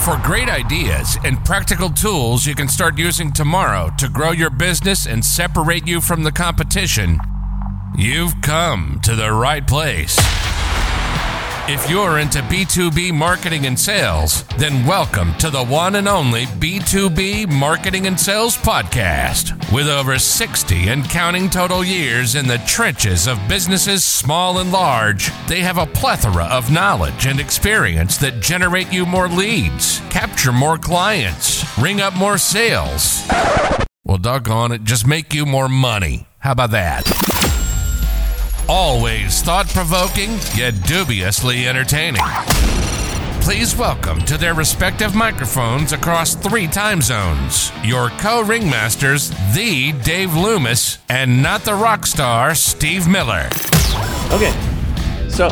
For great ideas and practical tools you can start using tomorrow to grow your business and separate you from the competition, you've come to the right place. If you're into B2B marketing and sales, then welcome to the one and only B2B Marketing and Sales Podcast. With over 60 and counting total years in the trenches of businesses small and large, they have a plethora of knowledge and experience that generate you more leads, capture more clients, ring up more sales. Well, doggone it, just make you more money. How about that? Always thought-provoking, yet dubiously entertaining. Please welcome to their respective microphones across 3 time zones, your co-ringmasters, the Dave Loomis, and not the rock star, Steve Miller. Okay, so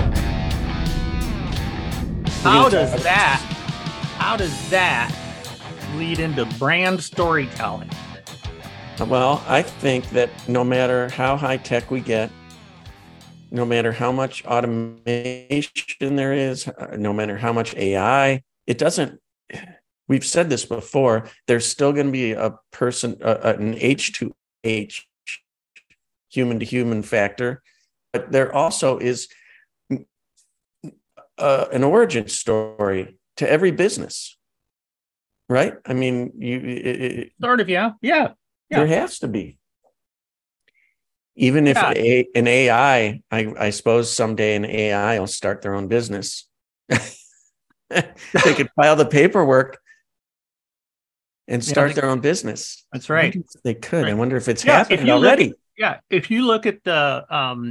how does that lead into brand storytelling? Well, I think that no matter how high-tech we get, no matter how much automation there is, no matter how much AI, we've said this before, there's still going to be an H2H, human to human factor, but there also is an origin story to every business, right? I mean, Yeah. There has to be. Even if an AI, I suppose someday an AI will start their own business. They could file the paperwork and start their own business. That's right. They could. Right. I wonder if it's happened already. If you look at the,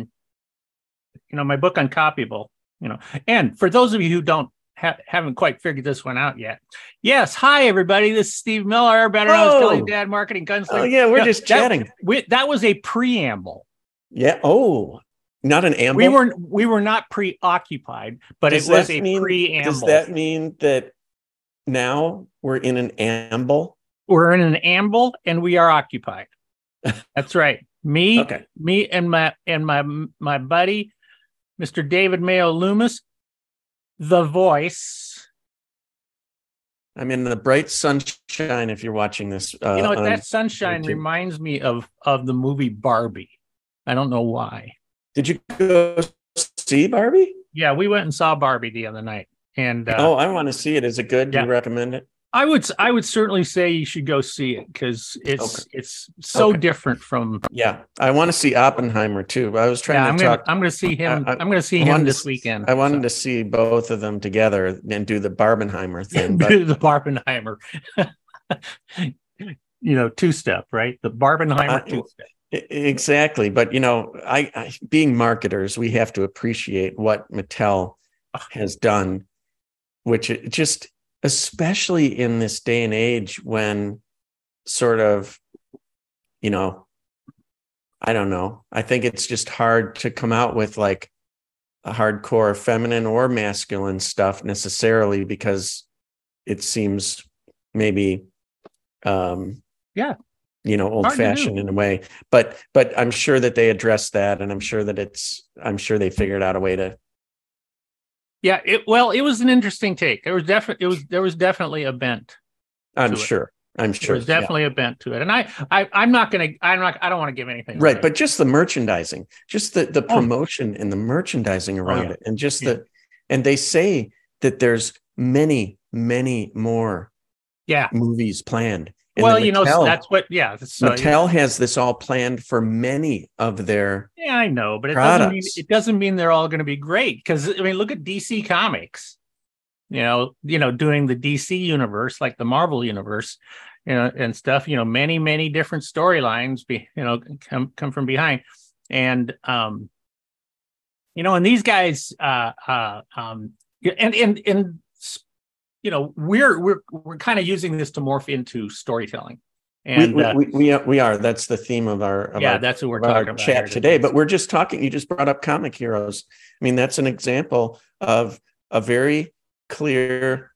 my book Uncopyable, and for those of you who haven't quite figured this one out yet. Yes. Hi, everybody. This is Steve Miller, better known as Kelly Dad Marketing Gunslinger. Oh, yeah. We're just chatting. That was a preamble. Yeah. Oh, not an amble. We were not preoccupied, but it was a preamble. Does that mean that now we're in an amble? We're in an amble and we are occupied. That's right. Me and my buddy, Mr. David Mayo Loomis, the voice. I'm in the bright sunshine. If you're watching this, that sunshine reminds me of the movie Barbie. I don't know why. Did you go see Barbie? Yeah, we went and saw Barbie the other night. And I want to see it. Is it good? Do you recommend it? I would certainly say you should go see it because it's so different from. Yeah, I want to see Oppenheimer too. I was trying to talk. I'm going to see him. I'm going to see him this weekend. I wanted to see both of them together and do the Barbenheimer thing. Do the Barbenheimer, two-step, right? The Barbenheimer two-step. Exactly, but I being marketers, we have to appreciate what Mattel has done, which it just. Especially in this day and age when sort of, I don't know. I think it's just hard to come out with like a hardcore feminine or masculine stuff necessarily because it seems maybe, old fashioned in a way, but I'm sure that they addressed that. And I'm sure they figured out a way to. Yeah, it was an interesting take. There was definitely a bent. I'm sure. There was definitely a bent to it, and I don't want to give anything right, away. but just the merchandising, just the promotion and the merchandising around it, and just and they say that there's many more movies planned. And Mattel, that's what. Yeah, Mattel has this all planned for many of their. Yeah, I know, but it doesn't mean they're all going to be great. Because look at DC Comics. Doing the DC universe, like the Marvel universe, and stuff. Many different storylines. Come from behind, and and these guys, we're kind of using this to morph into storytelling, and we are. That's the theme of that's what we're talking about chat today. But we're just talking. You just brought up comic heroes. I mean, that's an example of a very clear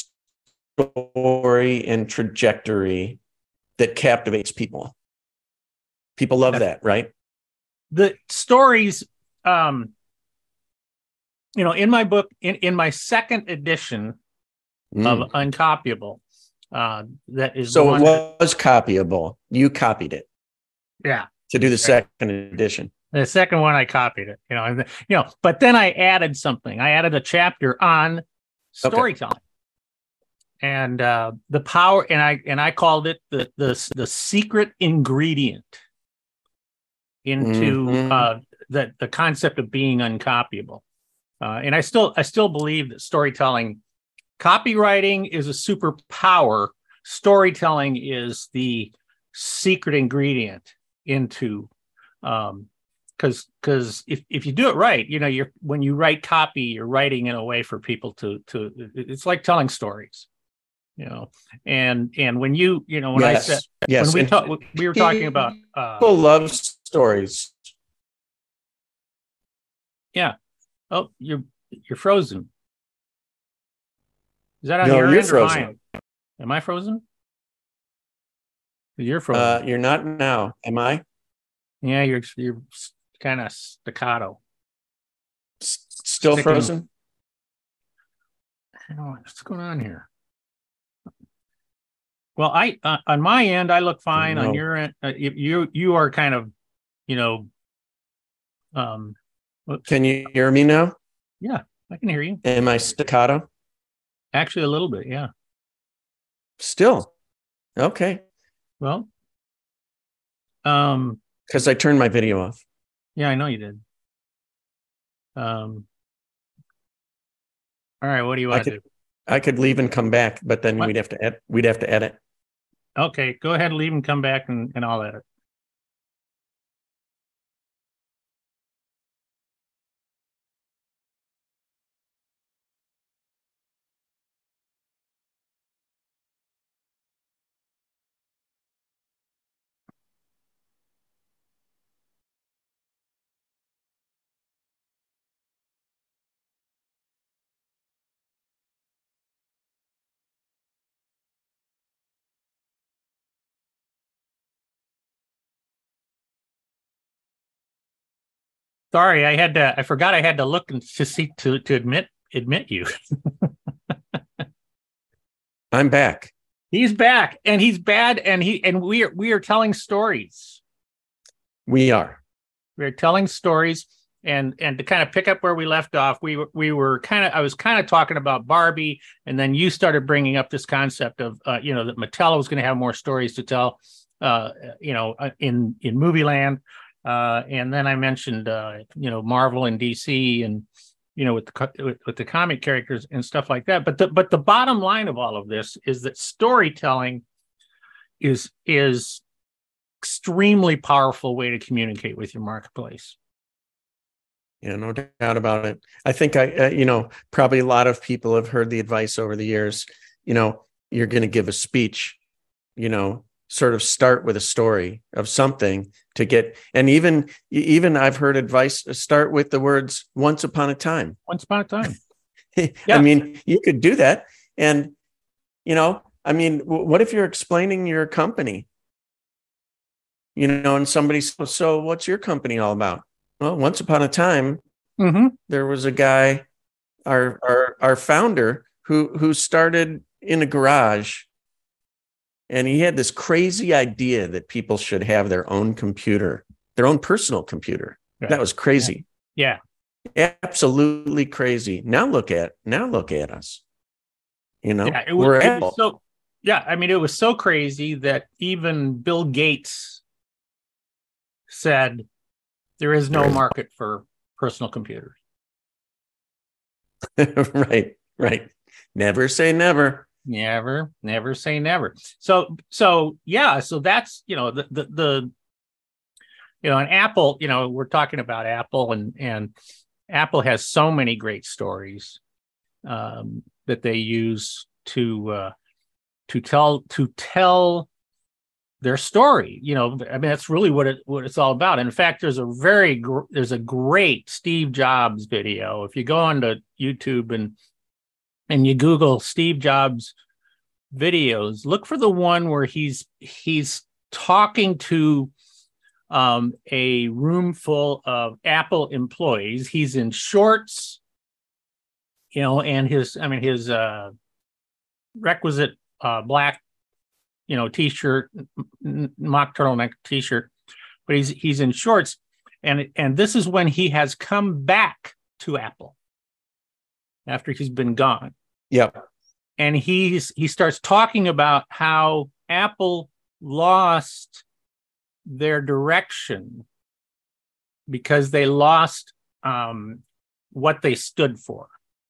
story and trajectory that captivates people. People love that, right? The stories, in my book, in my second edition. of Uncopyable. That is so it was copyable. You copied it. Yeah. To do the second edition. The second one, I copied it, but then I added something. I added a chapter on storytelling and the power, and I called it the secret ingredient into the concept of being uncopyable. And I still believe that storytelling, copywriting is a superpower. Storytelling is the secret ingredient into, because if you do it right, when you write copy, you're writing in a way for people to it's like telling stories, and when when I said, when we were talking about people love stories. Yeah. Oh, you're frozen. Is that on your end? You're frozen. Or mine? Am I frozen? You're frozen. You're not now. Am I? Yeah, you're kind of staccato. Still frozen? I don't know what's going on here. Well, I on my end, I look fine. On your end, you are kind of, Can you hear me now? Yeah, I can hear you. Am I staccato? Actually, a little bit, yeah. Still? Okay. Well, because I turned my video off. Yeah, I know you did. All right, what do you want to do? I could leave and come back, but then we'd have to edit. Okay, go ahead, leave and come back, and I'll edit. Sorry, I forgot I had to look and to see to admit you. I'm back. He's back, and he's bad, and we are telling stories. We're telling stories, and to kind of pick up where we left off, I was kind of talking about Barbie, and then you started bringing up this concept of that Mattel was going to have more stories to tell, in movie land. And then I mentioned, Marvel and DC and, with the comic characters and stuff like that. But the bottom line of all of this is that storytelling is extremely powerful way to communicate with your marketplace. Yeah, no doubt about it. I think probably a lot of people have heard the advice over the years, you're going to give a speech, sort of start with a story of something to get, and even I've heard advice start with the words once upon a time. Once upon a time. Yeah. I mean, you could do that. And, what if you're explaining your company, and somebody says, so what's your company all about? Well, once upon a time, there was a guy, our founder who started in a garage. And he had this crazy idea that people should have their own computer, their own personal computer. Right. That was crazy. Yeah. Absolutely crazy. Now look at us. Yeah, it was so. Yeah, I mean, it was so crazy that even Bill Gates said there is no market for personal computers. Right. Never say never. Never say never. So that's, the and Apple, we're talking about Apple, and Apple has so many great stories that they use to tell their story. That's really what it's all about. In fact, there's a great Steve Jobs video. If you go onto YouTube and you Google Steve Jobs videos, look for the one where he's talking to a room full of Apple employees. He's in shorts, and his requisite black, t-shirt, mock turtleneck t-shirt, but he's in shorts, and this is when he has come back to Apple after he's been gone. Yep. And he starts talking about how Apple lost their direction because they lost what they stood for.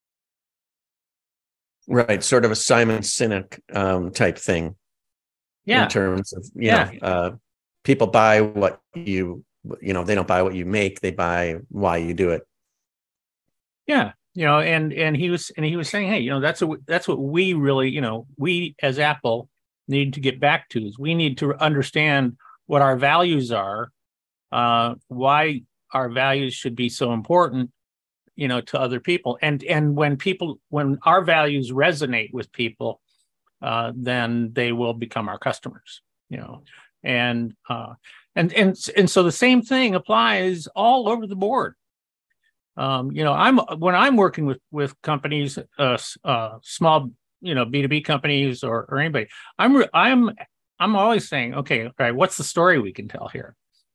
Right. Sort of a Simon Sinek type thing. Yeah. In terms of, people buy what they don't buy what you make, they buy why you do it. Yeah. And he was saying, hey, that's what we really, we as Apple need to get back to, is we need to understand what our values are, why our values should be so important, to other people. And when our values resonate with people, then they will become our customers, and so the same thing applies all over the board. When I'm working with companies, small, B2B companies or anybody, I'm always saying, okay, all right, what's the story we can tell here?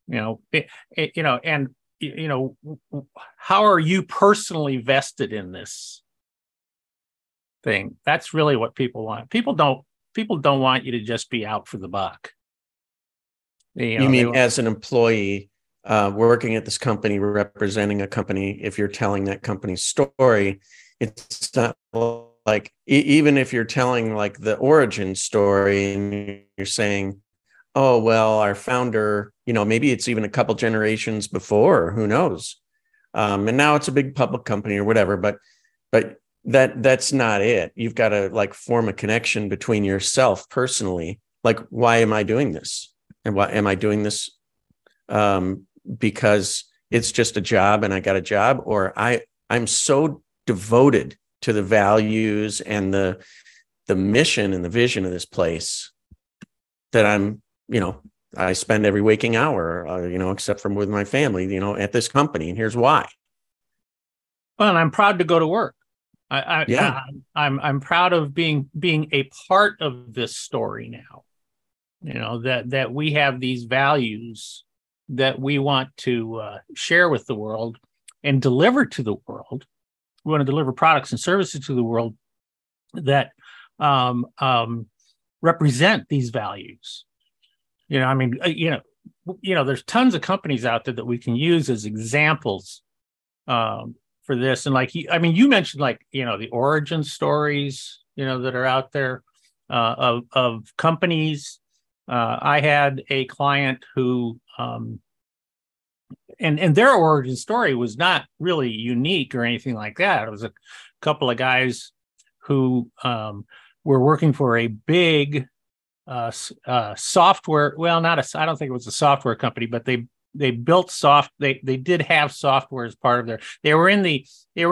How are you personally vested in this thing? That's really what people want. People don't want you to just be out for the buck. You mean as an employee working at this company, representing a company, if you're telling that company's story, it's not like, even if you're telling like the origin story and you're saying, oh, well, our founder, maybe it's even a couple generations before, who knows? And now it's a big public company or whatever, but that's not it. You've got to like form a connection between yourself personally. Like, why am I doing this? And why am I doing this? Because it's just a job and I got a job, or I'm so devoted to the values and the mission and the vision of this place that I spend every waking hour, except for with my family, at this company. And here's why. Well, and I'm proud to go to work. I'm proud of being a part of this story now. That we have these values that we want to share with the world and deliver to the world. We want to deliver products and services to the world that represent these values. There's tons of companies out there that we can use as examples for this. And you mentioned the origin stories, that are out there of companies. I had a client who, and their origin story was not really unique or anything like that. It was a couple of guys who were working for a big software. Well, I don't think it was a software company, but they built they did have software as part of they were in the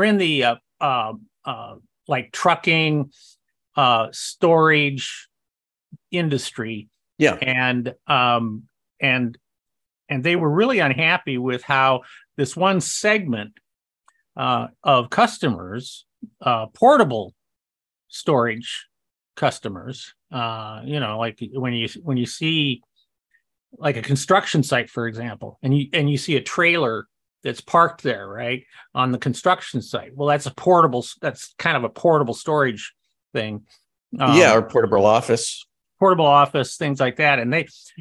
like trucking, storage industry. Yeah. And they were really unhappy with how this one segment of customers, portable storage customers, like when you see like a construction site, for example, and you see a trailer that's parked there, right, on the construction site. Well, that's kind of a portable storage thing. Or portable office, things like that. And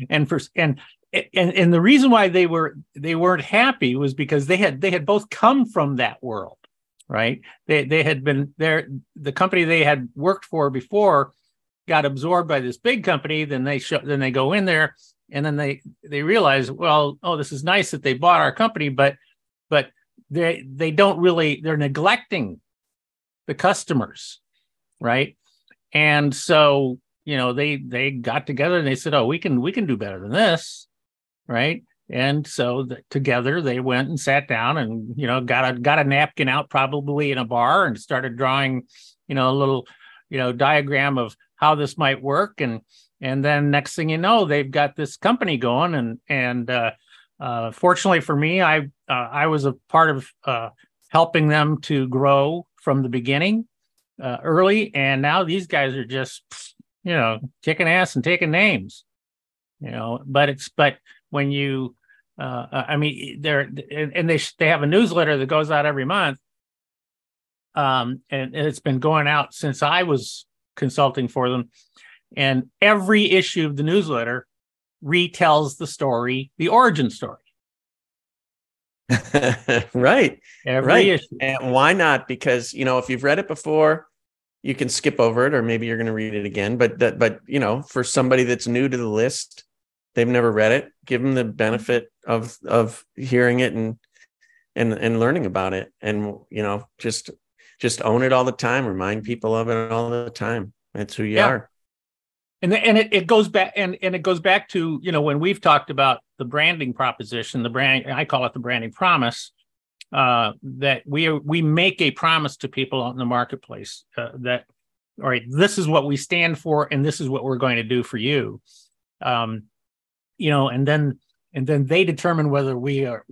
the reason why they weren't happy was because they had both come from that world, right? They had been there. The company they had worked for before got absorbed by this big company. Then they go in there, and then they realize, well, oh, this is nice that they bought our company, but they don't really, they're neglecting the customers, right? And so they got together and they said, oh, we can do better than this, right? And so together they went and sat down and got a napkin out, probably in a bar, and started drawing a little diagram of how this might work, and then next thing you know, they've got this company going, and fortunately for me, I was a part of helping them to grow from the beginning, early, and now these guys are just, kicking ass and taking names. But when you, they have a newsletter that goes out every month, and it's been going out since I was consulting for them, and every issue of the newsletter retells the story, the origin story. Right. Every issue. And why not? Because, if you've read it before, you can skip over it, or maybe you're going to read it again. But for somebody that's new to the list, they've never read it, give them the benefit of hearing it and learning about it. And, just own it all the time. Remind people of it all the time. That's who you are. And it goes back and it goes back to, when we've talked about the branding proposition, I call it the branding promise, that we make a promise to people out in the marketplace, that, all right, this is what we stand for, and this is what we're going to do for you. And then they determine whether we are,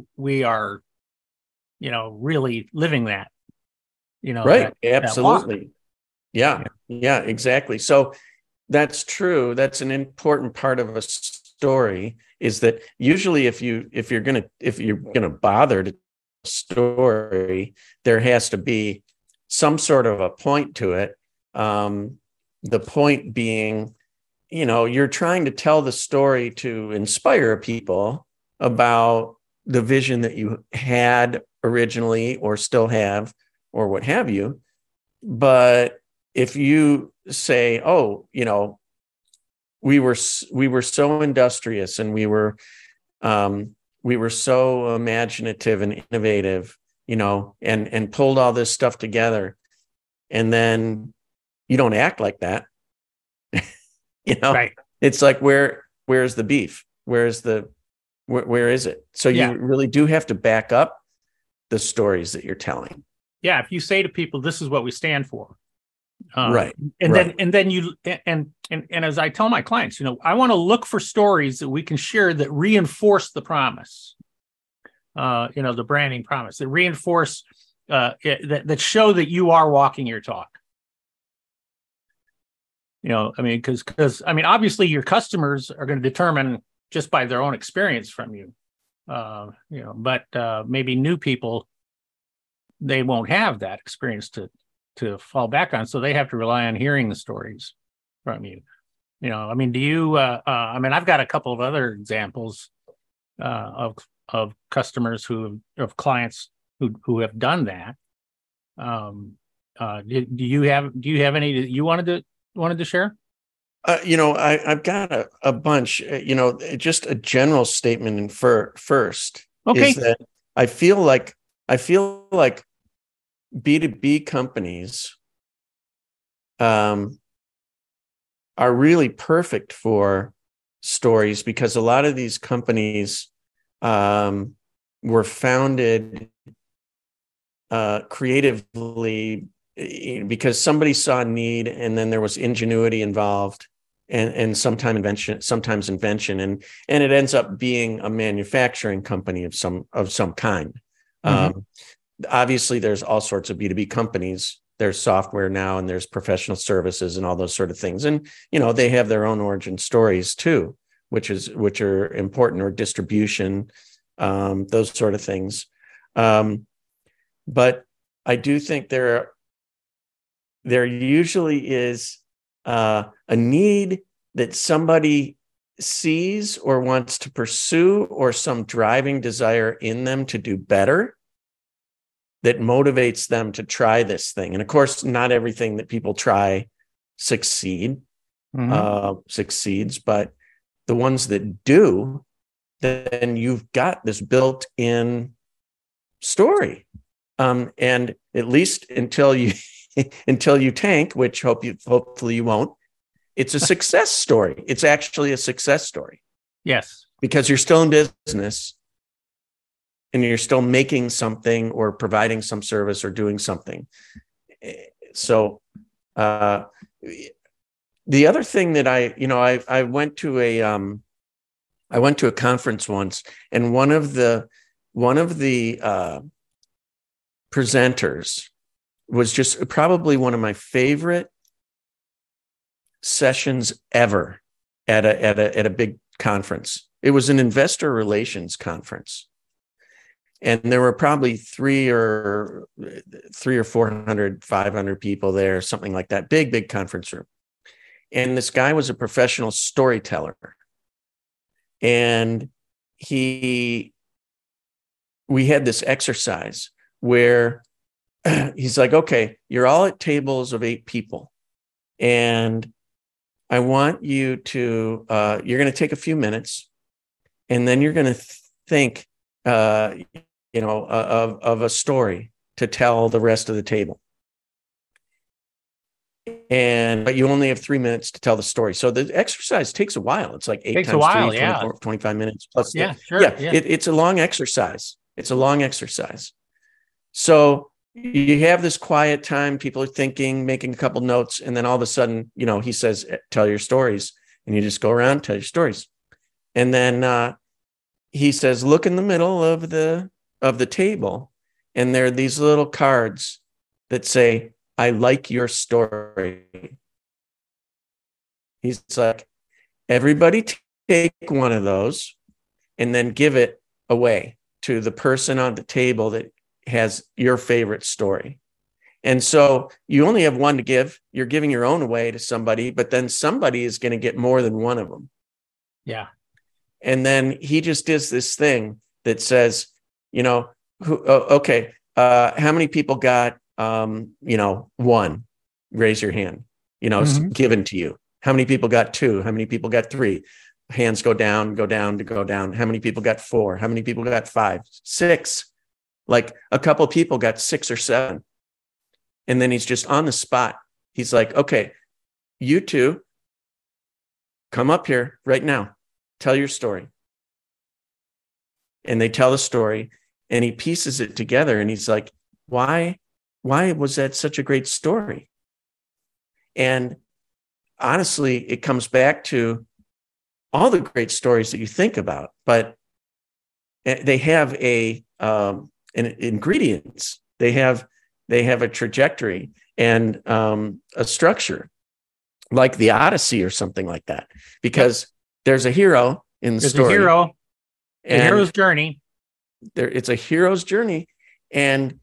really living that, right. Absolutely. Yeah, exactly. So that's true. That's an important part of a story, is that usually if you're gonna bother to story, there has to be some sort of a point to it. The point being, you're trying to tell the story to inspire people about the vision that you had originally or still have, or what have you. But if you say, we were so industrious, and we were so imaginative and innovative, and pulled all this stuff together, and then you don't act like that, right. It's like, where's the beef? Where is it? So you really do have to back up the stories that you're telling. Yeah. If you say to people, this is what we stand for. Right. And then you, and as I tell my clients, I want to look for stories that we can share that reinforce the promise, the branding promise, that reinforce, that show that you are walking your talk. Because obviously your customers are going to determine just by their own experience from you, but maybe new people, they won't have that experience to fall back on. So they have to rely on hearing the stories from you. Do you, I've got a couple of other examples of customers of clients who have done that. Do you have any that you wanted to share? I've got a bunch, just a general statement first. Okay. Is that I feel like B2B companies are really perfect for stories, because a lot of these companies were founded creatively, because somebody saw a need, and then there was ingenuity involved, and sometimes invention, and it ends up being a manufacturing company of some kind. Mm-hmm. Obviously, there's all sorts of B2B companies. There's software now, and there's professional services and all those sort of things. And, they have their own origin stories too, which are important, or distribution, those sort of things. But I do think there usually is a need that somebody sees or wants to pursue, or some driving desire in them to do better, that motivates them to try this thing. And of course, not everything that people try succeeds, but the ones that do, then you've got this built-in story. And at least until you tank, which hopefully you won't, it's a success story. It's actually a success story. Yes. Because you're still in business, and you're still making something, or providing some service, or doing something. So the other thing that I went to a conference once, and one of the presenters was just probably one of my favorite sessions ever at a big conference. It was an investor relations conference. And there were probably 300 or 400, 500 people there, something like that. Big conference room. And this guy was a professional storyteller. And we had this exercise where he's like, okay, you're all at tables of 8 people. And I want you to, you're going to take a few minutes, and then you're going to think, of a story to tell the rest of the table. But you only have 3 minutes to tell the story. So the exercise takes a while. It's like 8 times 3, 24, 25 minutes plus. Yeah, sure. Yeah. It's a long exercise. So you have this quiet time. People are thinking, making a couple notes. And then all of a sudden, he says, tell your stories. And you just go around, tell your stories. And then he says, look in the middle of the table. And there are these little cards that say, I like your story. He's like, everybody take one of those and then give it away to the person on the table that has your favorite story. And so you only have one to give. You're giving your own away to somebody, but then somebody is going to get more than one of them. Yeah. And then he just does this thing that says, okay, how many people got, one? Raise your hand, given to you. How many people got 2? How many people got 3? Hands go down. How many people got 4? How many people got 5, 6? Like a couple of people got 6 or 7. And then he's just on the spot. He's like, okay, you 2 come up here right now. Tell your story. And they tell the story, and he pieces it together, and he's like, why was that such a great story? And honestly, it comes back to all the great stories that you think about, but they have an ingredients. They have a trajectory and a structure, like the Odyssey or something like that, because there's a hero in the story. A hero's journey. It's a hero's journey, and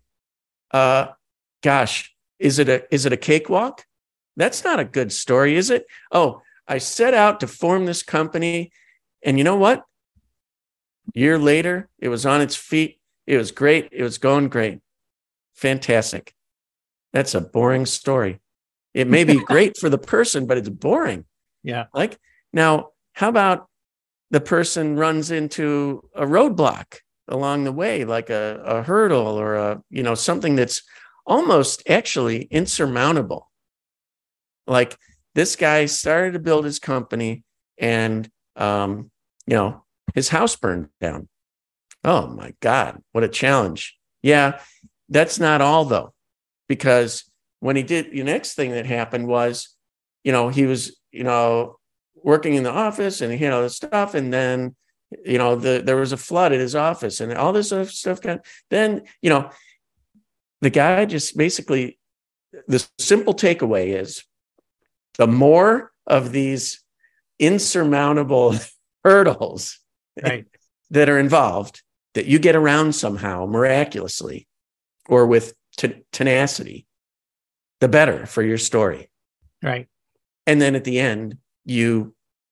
gosh, is it a cakewalk? That's not a good story, is it? Oh, I set out to form this company, and you know what? A year later, it was on its feet. It was great. It was going great. Fantastic. That's a boring story. It may be great for the person, but it's boring. Yeah. Like, now, how about the person runs into a roadblock along the way, like a hurdle or something that's almost actually insurmountable? Like, this guy started to build his company, and his house burned down. Oh my God, what a challenge. Yeah, that's not all though, because when he did, the next thing that happened was, he was, working in the office, and he had all this stuff, and then, there was a flood at his office, and all this other stuff. Then, the guy just basically, the simple takeaway is, the more of these insurmountable hurdles that are involved, that you get around somehow miraculously or with tenacity, the better for your story. Right. And then at the end, you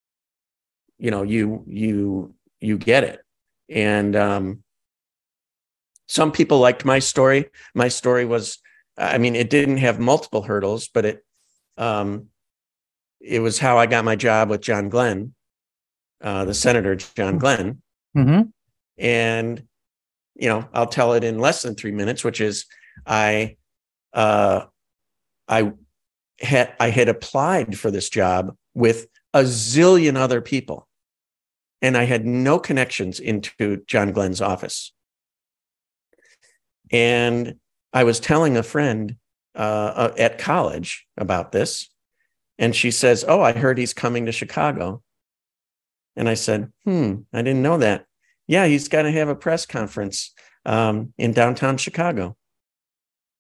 get it. And some people liked my story. My story was, it didn't have multiple hurdles, but it was how I got my job with John Glenn, the Senator John Glenn. Mm-hmm. And, I'll tell it in less than 3 minutes, which is I had applied for this job with a zillion other people, and I had no connections into John Glenn's office. And I was telling a friend at college about this, and she says, "Oh, I heard he's coming to Chicago." And I said, I didn't know that. Yeah, he's got to have a press conference in downtown Chicago.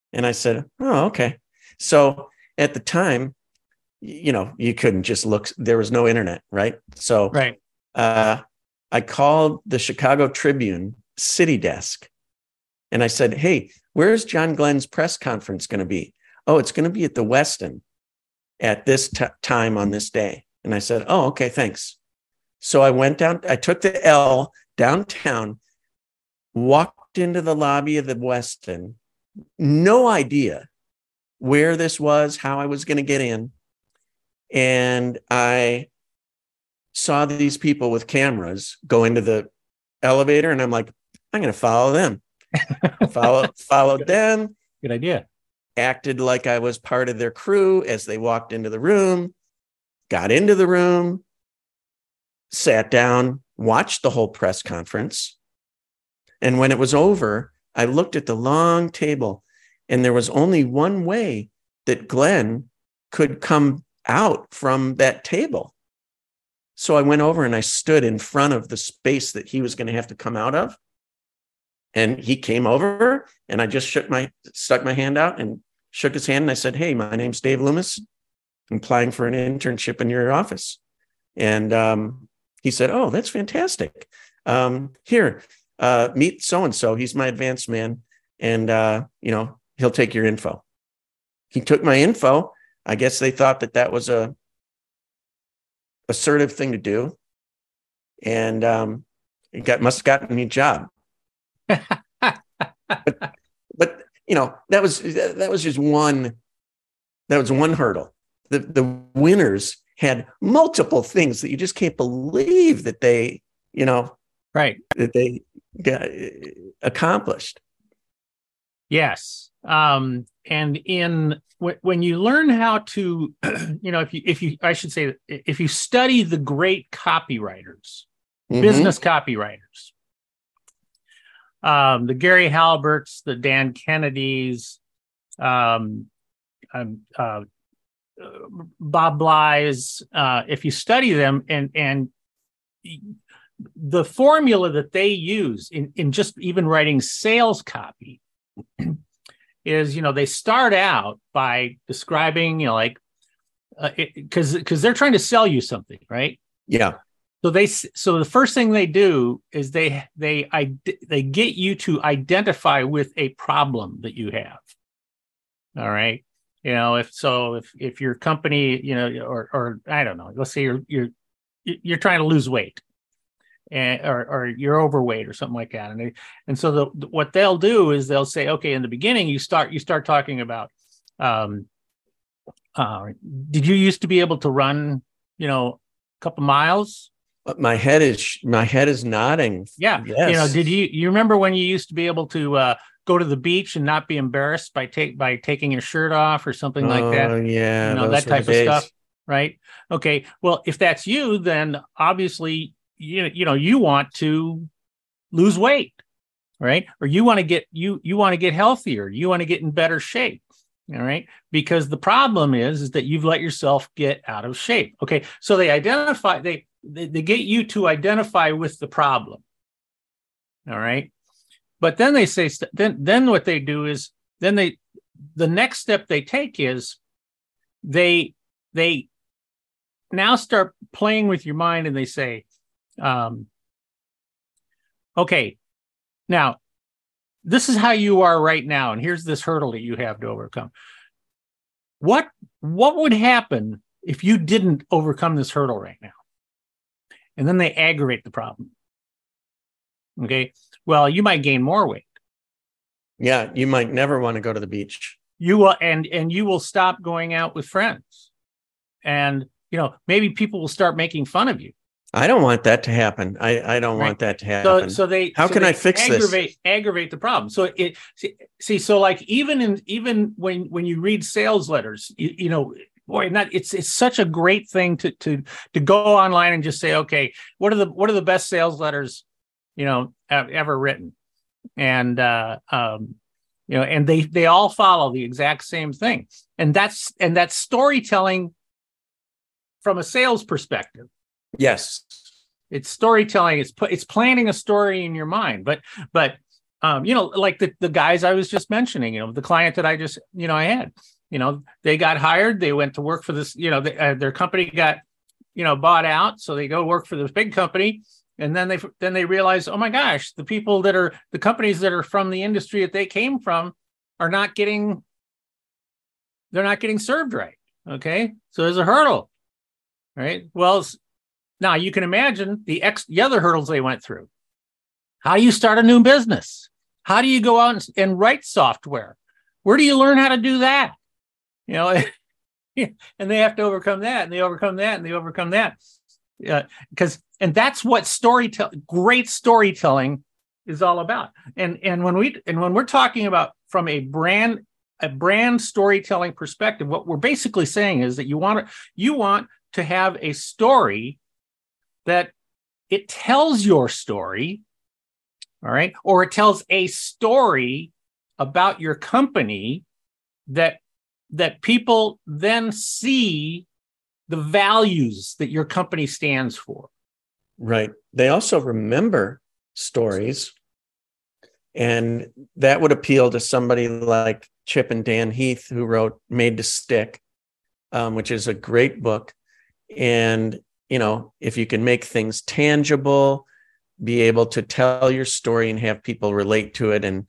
And I said, oh, okay. So at the time, you couldn't just look. There was no internet, right? So Right. I called the Chicago Tribune city desk and I said, hey, where's John Glenn's press conference going to be? Oh, it's going to be at the Westin at this time on this day. And I said, oh, okay, thanks. So I went down, I took the L downtown, walked into the lobby of the Westin, no idea where this was, how I was going to get in. And I saw these people with cameras go into the elevator, and I'm like, I'm going to follow them. Followed them. Good idea. Acted like I was part of their crew as they walked into the room, got into the room, sat down, watched the whole press conference. And when it was over, I looked at the long table, and there was only one way that Glenn could come out from that table. So I went over and I stood in front of the space that he was going to have to come out of. And he came over, and I just stuck my hand out and shook his hand. And I said, hey, my name's Dave Loomis. I'm applying for an internship in your office. And he said, oh, that's fantastic. Here, meet so-and-so. He's my advanced man. And, he'll take your info. He took my info. I guess they thought that was a assertive thing to do. And must have gotten me a job. but that was just one hurdle. The winners had multiple things that you just can't believe that they, right, that they got accomplished. Yes. And when you learn how to, if you study the great copywriters, business copywriters, the Gary Halberts, the Dan Kennedys, Bob Bly's, if you study them and the formula that they use in just even writing sales copy is, they start out by describing, because they're trying to sell you something, right? Yeah. So the first thing they do is they get you to identify with a problem that you have. All right. If your company, or I don't know, let's say you're trying to lose weight, or you're overweight or something like that. And so what they'll do is they'll say, okay, in the beginning, you start talking about, did you used to be able to run, a couple miles? My head is nodding. Yeah. Yes. Did you remember when you used to be able to go to the beach and not be embarrassed by taking your shirt off or something like that? Oh yeah. That type of stuff. Right. Okay. Well, if that's you, then obviously, you want to lose weight, right? Or you want to get healthier. You want to get in better shape. All right. Because the problem is that you've let yourself get out of shape. Okay. So they get you to identify with the problem. All right. But then they say, then what they do is, the next step they take is they now start playing with your mind, and they say, okay, now this is how you are right now. And here's this hurdle that you have to overcome. What would happen if you didn't overcome this hurdle right now? And then they aggravate the problem. Okay. Well, you might gain more weight. Yeah. You might never want to go to the beach. You will, and you will stop going out with friends. And, maybe people will start making fun of you. I don't want that to happen. I don't want that to happen. How can I fix this? Aggravate the problem. So so like even when you read sales letters, it's such a great thing to go online and just say, okay, what are the best sales letters, ever written? And, and they all follow the exact same thing. And that's storytelling from a sales perspective. Yes. It's storytelling. It's planting a story in your mind. But like the guys I was just mentioning, the client that I just, I had, they got hired, they went to work for this, their company got, bought out. So they go work for this big company. And then they realize, oh my gosh, the people that are the companies that are from the industry that they came from are not getting served right. Okay. So there's a hurdle, right? Well, now you can imagine the other hurdles they went through. How do you start a new business? How do you go out and write software? Where do you learn how to do that? And they have to overcome that, and they overcome that, and they overcome that. And that's what great storytelling is all about. And when we're talking about from a brand storytelling perspective, what we're basically saying is that you want to have a story that it tells your story, all right, or it tells a story about your company that people then see the values that your company stands for. Right. They also remember stories, and that would appeal to somebody like Chip and Dan Heath, who wrote Made to Stick, which is a great book. And, if you can make things tangible, be able to tell your story and have people relate to it and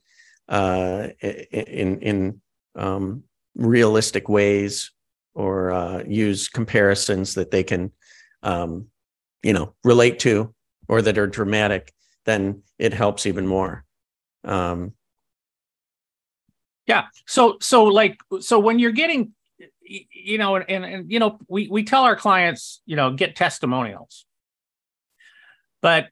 in realistic ways, or use comparisons that they can, relate to, or that are dramatic, then it helps even more. Yeah. So when you're getting, we tell our clients, get testimonials, but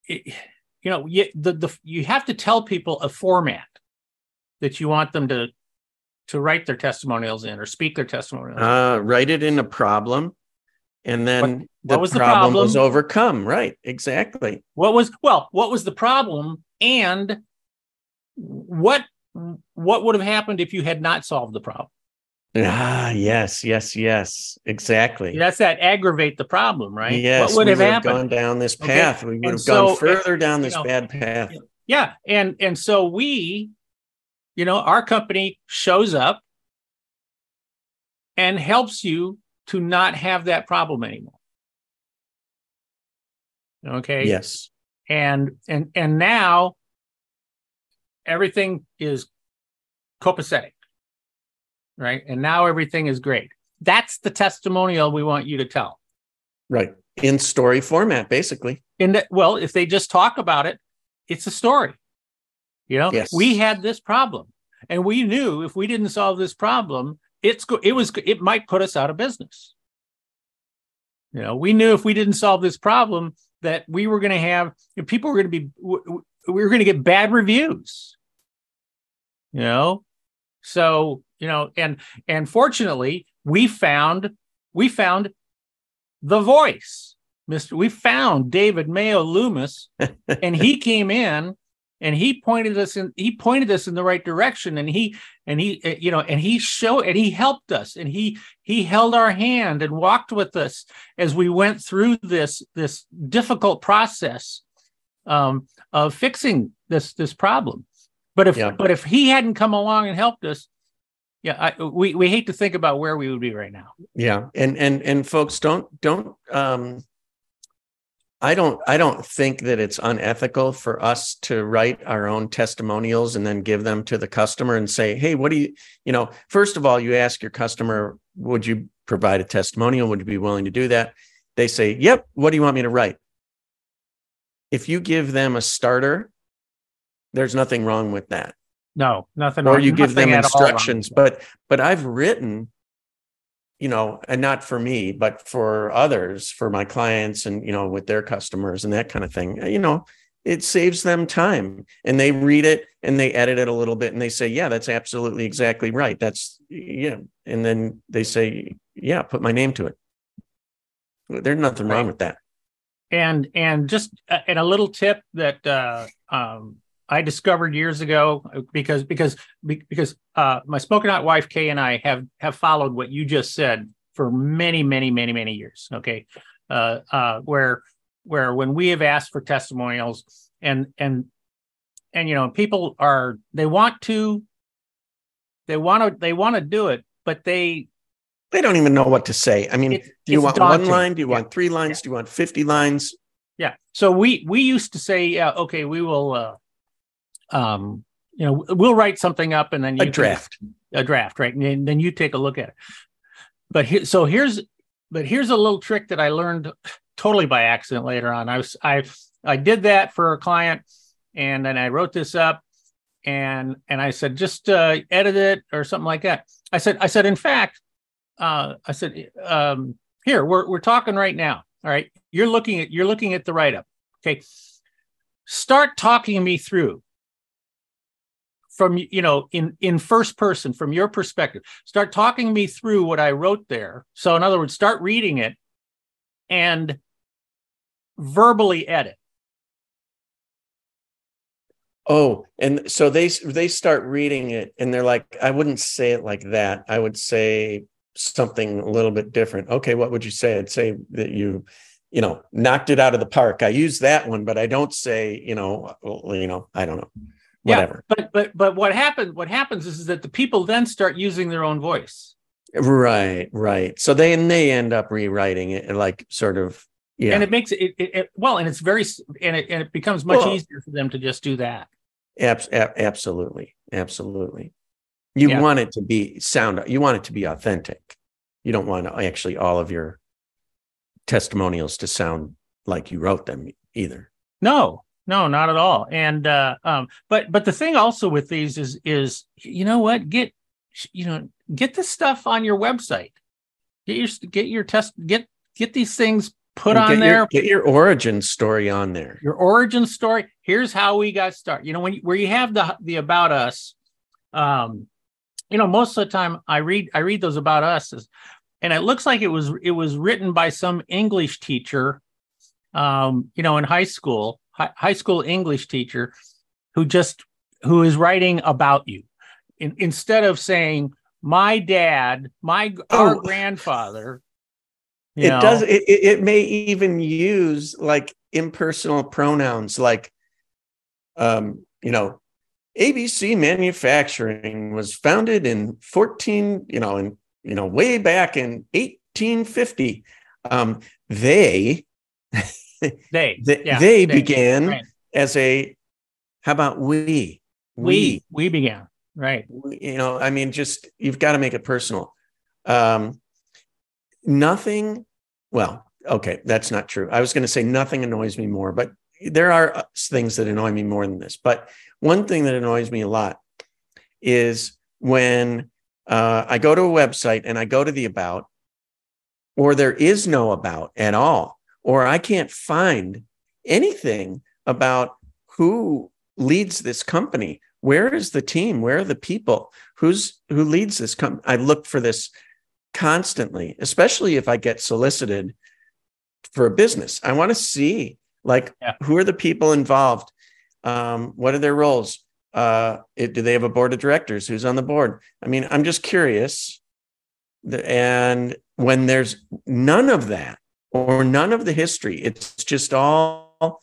you have to tell people a format that you want them to write their testimonials in, or speak their testimonials. Write it in a problem, and then what was the problem was overcome. Right. Exactly. What was the problem, and what would have happened if you had not solved the problem? Yes. Exactly. That's that aggravate the problem, right? Yes. What would have happened? Gone down this path. Okay. We would have gone further down this bad path. Yeah. And so our company shows up and helps you to not have that problem anymore. Okay. Yes. And now everything is copacetic, right? And now everything is great. That's the testimonial we want you to tell. Right. In story format, basically. If they just talk about it, it's a story. Yes. We had this problem, and we knew if we didn't solve this problem, it might put us out of business. We knew if we didn't solve this problem that we were going to have, people were going to we were going to get bad reviews. So, and fortunately we found the voice, we found David Mayo Loomis, and he came in and he pointed us in the right direction, and he helped us, and he held our hand and walked with us as we went through this difficult process of fixing this problem. But if he hadn't come along and helped us, we hate to think about where we would be right now. Yeah, and folks, don't. I don't think that it's unethical for us to write our own testimonials and then give them to the customer and say, hey, what do you first of all, you ask your customer, would you provide a testimonial? Would you be willing to do that? They say, yep. What do you want me to write? If you give them a starter, there's nothing wrong with that. No, nothing wrong. Or you give them instructions, but I've written, and not for me, but for others, for my clients and, with their customers and that kind of thing, it saves them time, and they read it and they edit it a little bit and they say, yeah, that's absolutely exactly right. That's, yeah. And then they say, yeah, put my name to it. There's nothing wrong with that. And just and a little tip that I discovered years ago, because my Smoking Hot wife Kay and I have followed what you just said for many, many, many, many years. Okay, where when we have asked for testimonials and people they want to do it, but they don't even know what to say. I mean, do you want daunting. 1 line? Do you want 3 lines? Do you want 50 lines? Yeah. So we used to say, yeah, okay, we will, we'll write something up, and then a draft, right? And then you take a look at it. But here's a little trick that I learned totally by accident later on. I did that for a client, and then I wrote this up, and I said, just edit it or something like that. I said, in fact, here we're talking right now. All right, you're looking at the write-up. Okay, start talking me through from in first person, from your perspective. Start talking me through what I wrote there. So in other words, start reading it and verbally edit. Oh, and so they start reading it, and they're like, I wouldn't say it like that. I would say something a little bit different. Okay, what would you say? I'd say that you knocked it out of the park. I use that one, but I don't say, I don't know, whatever. Yeah, but what happens is that the people then start using their own voice. Right. So they end up rewriting it, like sort of, yeah. And it makes it well, and it's it becomes much easier for them to just do that. Absolutely. You want it to be you want it to be authentic. You don't want actually all of your testimonials to sound like you wrote them either. No, not at all. And but the thing also with these is get this stuff on your website. Get these things put on there. Get your origin story on there. Your origin story. Here's how we got started. Where you have the about us. Most of the time I read those about us, and it looks like it was written by some English teacher, in high school English teacher, who is writing about you, instead of saying my dad, our grandfather. It may even use like impersonal pronouns, like, ABC Manufacturing was founded in way back in 1850. They began right. As how about we began, right? Just, you've got to make it personal. Nothing. Well, okay, that's not true. I was going to say nothing annoys me more, but there are things that annoy me more than this. But one thing that annoys me a lot is when I go to a website and I go to the about, or there is no about at all, or I can't find anything about who leads this company. Where is the team? Where are the people? Who leads this company? I look for this constantly, especially if I get solicited for a business. I want to see who are the people involved? What are their roles? Do they have a board of directors? Who's on the board? I mean, I'm just curious. And when there's none of that or none of the history, it's just all,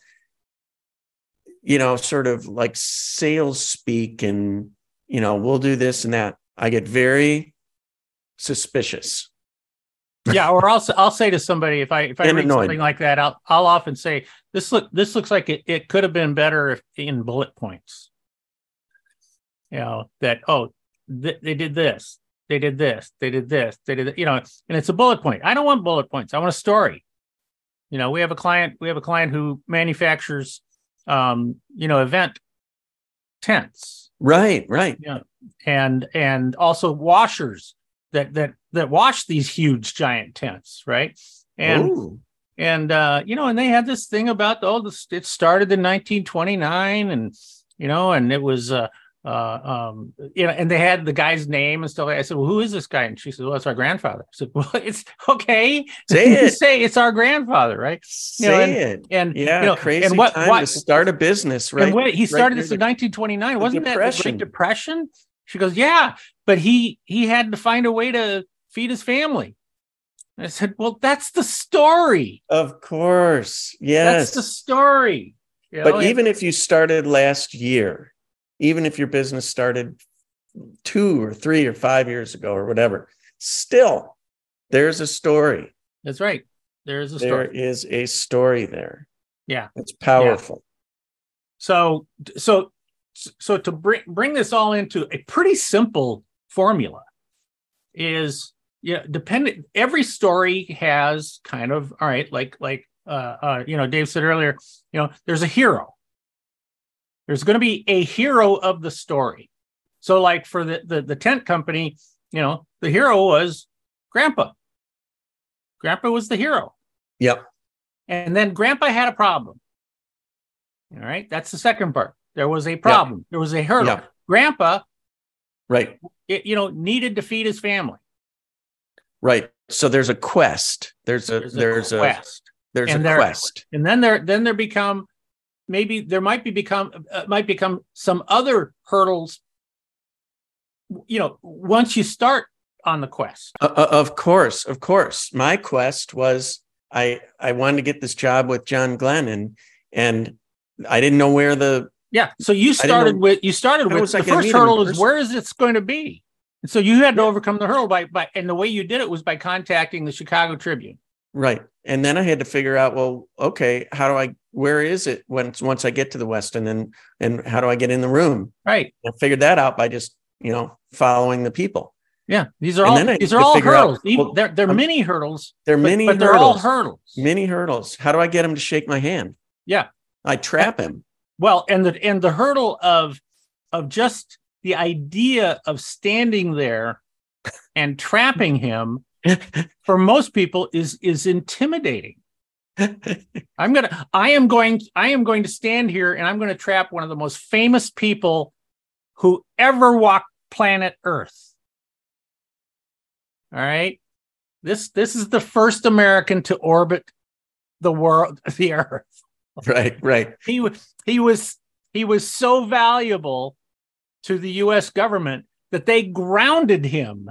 sort of like sales speak and, we'll do this and that. I get very suspicious. Yeah, or I'll say to somebody, if I read something like that, I'll often say, this looks like it could have been better in bullet points. That they did this, they did this, they did this, they did, and it's a bullet point. I don't want bullet points. I want a story. We have a client who manufactures event tents. Right. Yeah. And also washers that wash these huge giant tents, right? And and they had this thing about it started in 1929, and and it was and they had the guy's name and stuff. I said, well, who is this guy? And she said, well, it's our grandfather. I said, well, it's okay. Say it's our grandfather, right? Say it. And crazy and time to start a business, right? And he started this in 1929. Wasn't that the Great Depression? She goes, yeah, but he had to find a way to feed his family. And I said, well, that's the story. Of course. Yes. That's the story. But even if you started last year, even if your business started 2 or 3 or 5 years ago or whatever, still there's a story. That's right. There is a story. There is a story there. Yeah. It's powerful. Yeah. So to bring this all into a pretty simple formula is, dependent. Every story has kind of, all right, like Dave said earlier, there's a hero. There's going to be a hero of the story. So like for the tent company, the hero was Grandpa. Grandpa was the hero. Yep. And then Grandpa had a problem. All right. That's the second part. There was a problem. Yep. There was a hurdle. Yep. Grandpa, right, needed to feed his family. Right. So there's a quest. There's a quest. And then there become, maybe there might become some other hurdles, once you start on the quest. Of course. My quest was I wanted to get this job with John Glenn, and I didn't know where the So you started with the first hurdle is where is it going to be? And so you had to overcome the hurdle by and the way you did it was by contacting the Chicago Tribune. Right. And then I had to figure out, well, okay, where is it once I get to the West, and how do I get in the room? Right. I figured that out by just, following the people. Yeah. These are all hurdles. They're mini hurdles. But they're all hurdles. Mini hurdles. How do I get him to shake my hand? Yeah. I trap him. Well, and the hurdle of just the idea of standing there and trapping him for most people is intimidating. I am going to stand here and I'm going to trap one of the most famous people who ever walked planet Earth. All right. This is the first American to orbit the Earth. Right. He was so valuable to the U.S. government that they grounded him,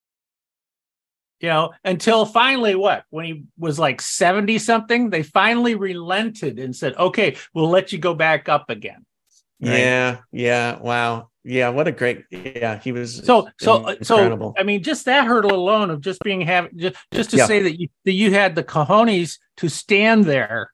until finally when he was like 70 something, they finally relented and said, okay, we'll let you go back up again. Right? Yeah. Wow. Yeah. What a great, he was so incredible. I mean, just that hurdle alone of just just to say that you had the cojones to stand there,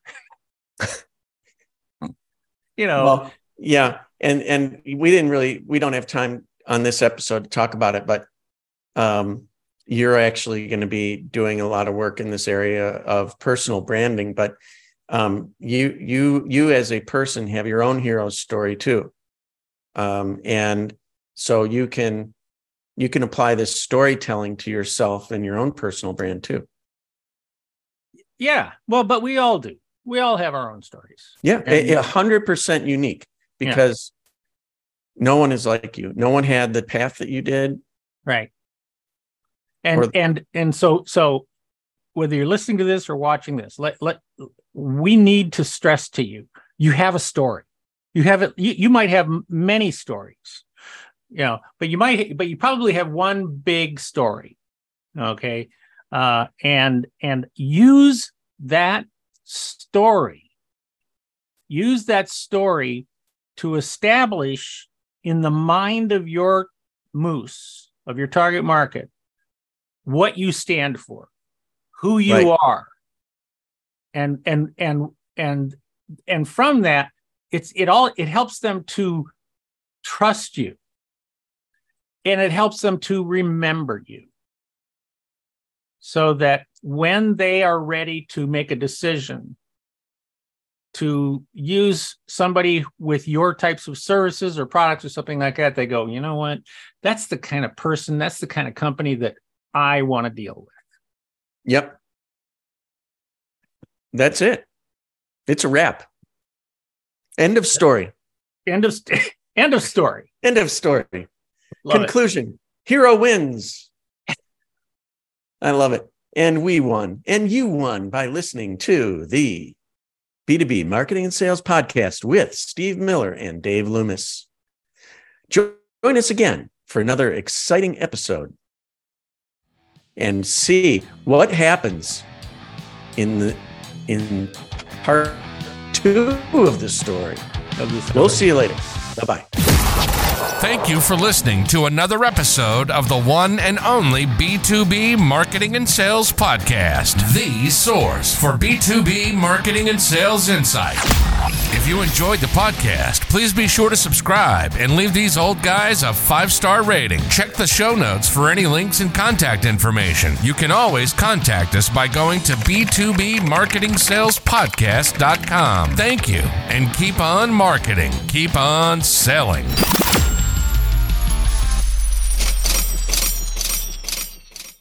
Well, yeah. And we don't have time on this episode to talk about it, but you're actually going to be doing a lot of work in this area of personal branding, but you as a person have your own hero story too. And so you can apply this storytelling to yourself and your own personal brand too. Yeah. Well, but we all do. We all have our own stories. Yeah. 100% unique because no one is like you. No one had the path that you did. Right. And so whether you're listening to this or watching this, we need to stress to you, you have a story. You have it. You might have many stories, but you probably have one big story. Okay. And use that story to establish in the mind of your moose, of your target market, what you stand for, who you are. And from that, it helps them to trust you, and it helps them to remember you, so that when they are ready to make a decision to use somebody with your types of services or products or something like that, they go, you know what? That's the kind of person, that's the kind of company that I want to deal with. Yep. That's it. It's a wrap. End of story. End of story. End of story. Love Conclusion. It. Hero wins. I love it. And we won. And you won by listening to the B2B Marketing and Sales Podcast with Steve Miller and Dave Loomis. Join us again for another exciting episode and see what happens in part 2 of the story. We'll see you later. Bye-bye. Thank you for listening to another episode of the one and only B2B Marketing and Sales Podcast, the source for B2B marketing and sales insight. If you enjoyed the podcast, please be sure to subscribe and leave these old guys a 5-star rating. Check the show notes for any links and contact information. You can always contact us by going to b2bmarketingsalespodcast.com. Thank you, and keep on marketing, keep on selling.